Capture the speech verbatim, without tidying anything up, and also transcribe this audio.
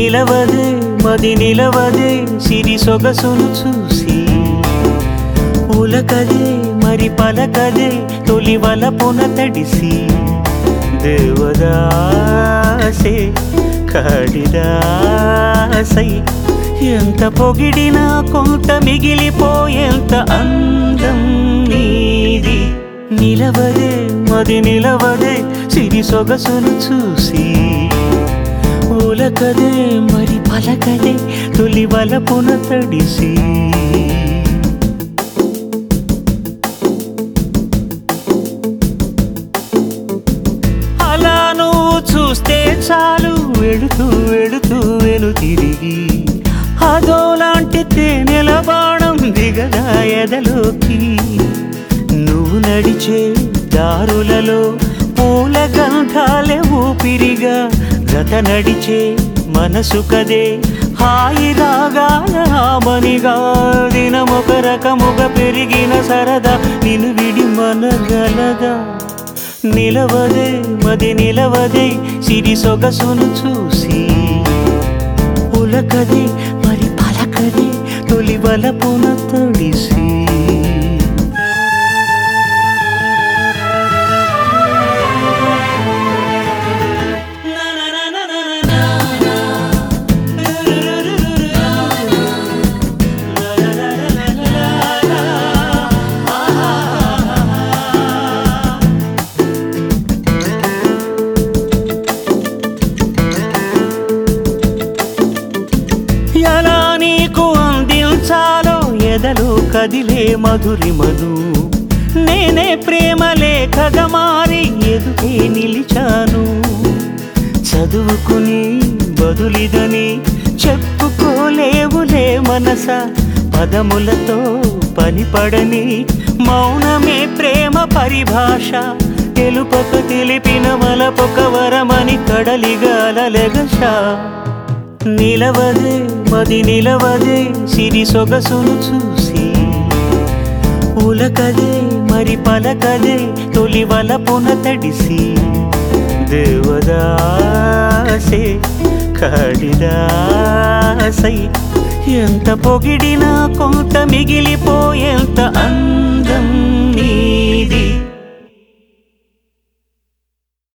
నిలవదే మది నిలవదే సిరి సొగసును చూసి ఉలకదే మరి పలకదే తొలి వలపున తడిసి దేవదాసే కాళిదాసై ఎంత పొగిడినా కొంత మిగిలిపోయేంత అందం నీది నిలవదే మది నిలవదే సిరి సొగసును చూసి ఉలకదే మరి పలకదే తొలి వలపున తడిసి అలా నువ్వు చూస్తే చాలు వెళుతూ వెళుతూ వెను తిరిగి అదోలాంటి తేనెల బాణం దిగదా ఎదలోకి నువ్వు నడిచే దారులలో పూల గంధాలే ఊపిరిగా జత నడిచే మనసు కదే హాయి రాగాల హామనిగా దినమొక రకముగా పెరిగిన సరదా నిన్ను విడి మనగలదా నిలవదే మది నిలవదే సిరి సొగసును చూసి ఉలకదే మరి పలకదే తొలి వలపున తడిసి ఎలా నీకు అందించాలో ఎదలో కదిలే మధురిమను నేనే ప్రేమ లేఖగా మారి ఎదుటే నిలిచాను చదువుకుని బదులిదని చెప్పుకోలేవులే మనస పదములతో పనిపడని మౌనమే ప్రేమ పరిభాష తెలుపక తెలిపిన వలపొక వరమని కడలిగాలెగష నిలవదే మది నిలవదే సిరి సొగసును చూసి ఉలకదే మరి పలకదే తొలి వలపున తడిసి దేవదాసే కాళిదాసై ఎంత పొగిడినా కొంత మిగిలిపోయేంత అందం నీది